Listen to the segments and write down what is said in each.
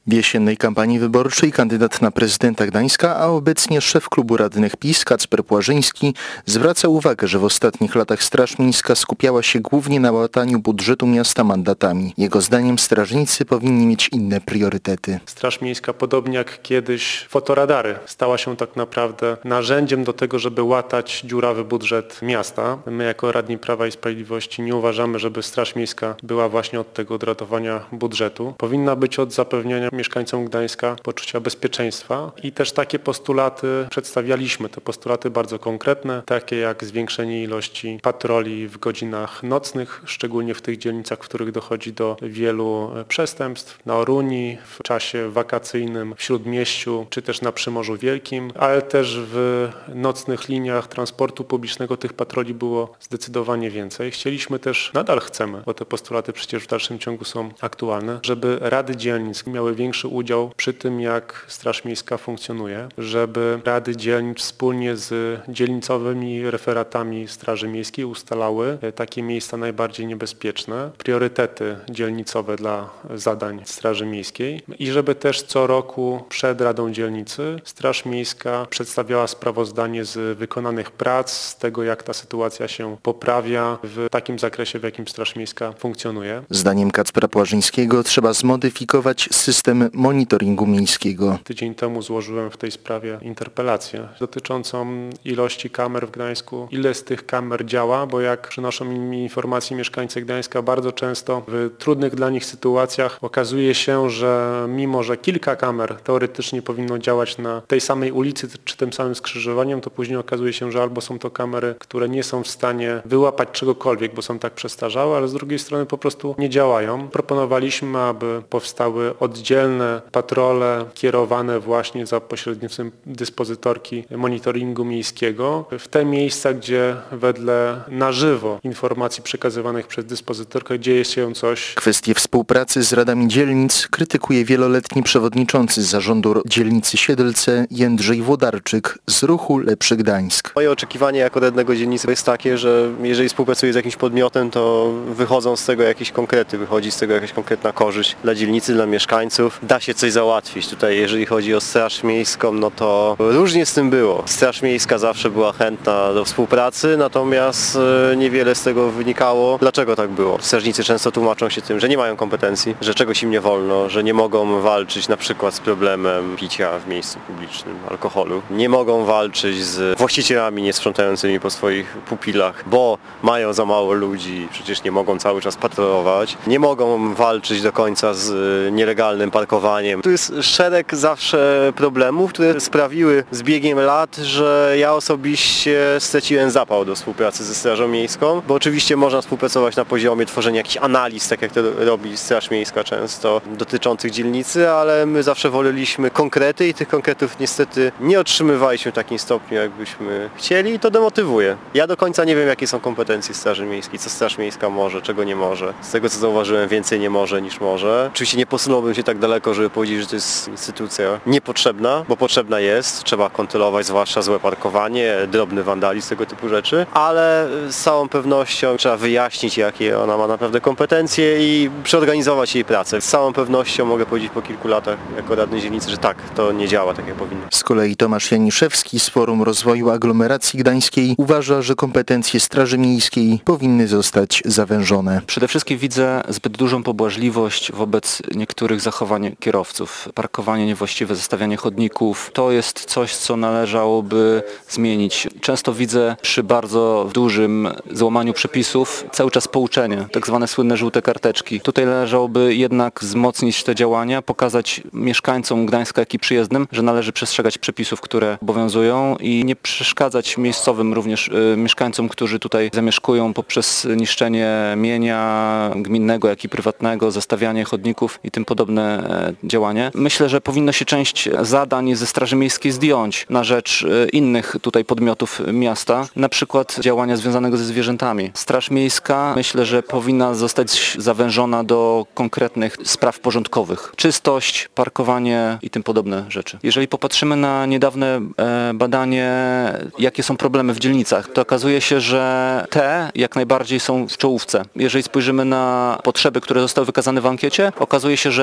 W jesiennej kampanii wyborczej kandydat na prezydenta Gdańska, a obecnie szef klubu radnych PiS Kacper Płażyński zwraca uwagę, że w ostatnich latach Straż Miejska skupiała się głównie na łataniu budżetu miasta mandatami. Jego zdaniem strażnicy powinni mieć inne priorytety. Straż Miejska, podobnie jak kiedyś fotoradary, stała się tak naprawdę narzędziem do tego, żeby łatać dziurawy budżet miasta. My jako radni Prawa i Sprawiedliwości nie uważamy, żeby Straż Miejska była właśnie od tego, od ratowania budżetu. Powinna być od zapewniania mieszkańcom Gdańska poczucia bezpieczeństwa i też takie postulaty przedstawialiśmy. Te postulaty bardzo konkretne, takie jak zwiększenie ilości patroli w godzinach nocnych, szczególnie w tych dzielnicach, w których dochodzi do wielu przestępstw, na Oruni, w czasie wakacyjnym, w Śródmieściu, czy też na Przymorzu Wielkim, ale też w nocnych liniach transportu publicznego tych patroli było zdecydowanie więcej. Chcieliśmy też, nadal chcemy, bo te postulaty przecież w dalszym ciągu są aktualne, żeby rady dzielnic miały większy udział przy tym, jak Straż Miejska funkcjonuje, żeby rady dzielnic wspólnie z dzielnicowymi referatami Straży Miejskiej ustalały takie miejsca najbardziej niebezpieczne, priorytety dzielnicowe dla zadań Straży Miejskiej i żeby też co roku przed Radą Dzielnicy Straż Miejska przedstawiała sprawozdanie z wykonanych prac, z tego, jak ta sytuacja się poprawia w takim zakresie, w jakim Straż Miejska funkcjonuje. Zdaniem Kacpra Płażyńskiego trzeba zmodyfikować system monitoringu miejskiego. Tydzień temu złożyłem w tej sprawie interpelację dotyczącą ilości kamer w Gdańsku. Ile z tych kamer działa, bo jak przynoszą mi informacje mieszkańcy Gdańska, bardzo często w trudnych dla nich sytuacjach okazuje się, że mimo, że kilka kamer teoretycznie powinno działać na tej samej ulicy czy tym samym skrzyżowaniu, to później okazuje się, że albo są to kamery, które nie są w stanie wyłapać czegokolwiek, bo są tak przestarzałe, ale z drugiej strony po prostu nie działają. Proponowaliśmy, aby powstały oddzielne patrole kierowane właśnie za pośrednictwem dyspozytorki monitoringu miejskiego w te miejsca, gdzie wedle na żywo informacji przekazywanych przez dyspozytorkę dzieje się coś. Kwestię współpracy z radami dzielnic krytykuje wieloletni przewodniczący zarządu dzielnicy Siedlce Jędrzej Włodarczyk z ruchu Lepszy Gdańsk. Moje oczekiwanie jako radnego dzielnicy jest takie, że jeżeli współpracuję z jakimś podmiotem, to wychodzą z tego jakieś konkrety, wychodzi z tego jakaś konkretna korzyść dla dzielnicy, dla mieszkańców. Da się coś załatwić. Tutaj jeżeli chodzi o Straż Miejską, no to różnie z tym było. Straż Miejska zawsze była chętna do współpracy, natomiast niewiele z tego wynikało. Dlaczego tak było? Strażnicy często tłumaczą się tym, że nie mają kompetencji, że czegoś im nie wolno, że nie mogą walczyć na przykład z problemem picia w miejscu publicznym, alkoholu. Nie mogą walczyć z właścicielami niesprzątającymi po swoich pupilach, bo mają za mało ludzi, przecież nie mogą cały czas patrolować. Nie mogą walczyć do końca z nielegalnym parkowaniem. Tu jest szereg zawsze problemów, które sprawiły z biegiem lat, że ja osobiście straciłem zapał do współpracy ze Strażą Miejską, bo oczywiście można współpracować na poziomie tworzenia jakichś analiz, tak jak to robi Straż Miejska często, dotyczących dzielnicy, ale my zawsze woleliśmy konkrety i tych konkretów niestety nie otrzymywaliśmy w takim stopniu, jakbyśmy chcieli i to demotywuje. Ja do końca nie wiem, jakie są kompetencje Straży Miejskiej, co Straż Miejska może, czego nie może. Z tego, co zauważyłem, więcej nie może niż może. Oczywiście nie posunąłbym się tak daleko, żeby powiedzieć, że to jest instytucja niepotrzebna, bo potrzebna jest, trzeba kontrolować zwłaszcza złe parkowanie, drobny wandalizm, tego typu rzeczy, ale z całą pewnością trzeba wyjaśnić, jakie ona ma naprawdę kompetencje i przeorganizować jej pracę. Z całą pewnością mogę powiedzieć po kilku latach jako radny dzielnicy, że tak, to nie działa tak, jak powinno. Z kolei Tomasz Janiszewski z Forum Rozwoju Aglomeracji Gdańskiej uważa, że kompetencje Straży Miejskiej powinny zostać zawężone. Przede wszystkim widzę zbyt dużą pobłażliwość wobec niektórych zachowań kierowców. Parkowanie niewłaściwe, zastawianie chodników, to jest coś, co należałoby zmienić. Często widzę przy bardzo dużym złamaniu przepisów cały czas pouczenie, tak zwane słynne żółte karteczki. Tutaj należałoby jednak wzmocnić te działania, pokazać mieszkańcom Gdańska, jak i przyjezdnym, że należy przestrzegać przepisów, które obowiązują i nie przeszkadzać miejscowym również mieszkańcom, którzy tutaj zamieszkują poprzez niszczenie mienia gminnego, jak i prywatnego, zastawianie chodników i tym podobne działanie. Myślę, że powinno się część zadań ze Straży Miejskiej zdjąć na rzecz innych tutaj podmiotów miasta, na przykład działania związanego ze zwierzętami. Straż Miejska myślę, że powinna zostać zawężona do konkretnych spraw porządkowych. Czystość, parkowanie i tym podobne rzeczy. Jeżeli popatrzymy na niedawne badanie, jakie są problemy w dzielnicach, to okazuje się, że te jak najbardziej są w czołówce. Jeżeli spojrzymy na potrzeby, które zostały wykazane w ankiecie, okazuje się, że parkowanie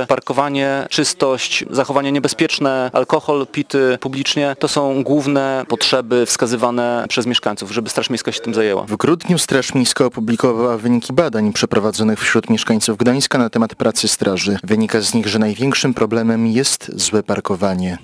parkowanie, czystość, zachowanie niebezpieczne, alkohol pity publicznie, to są główne potrzeby wskazywane przez mieszkańców, żeby Straż Miejska się tym zajęła. W grudniu Straż Miejska opublikowała wyniki badań przeprowadzonych wśród mieszkańców Gdańska na temat pracy straży. Wynika z nich, że największym problemem jest złe parkowanie.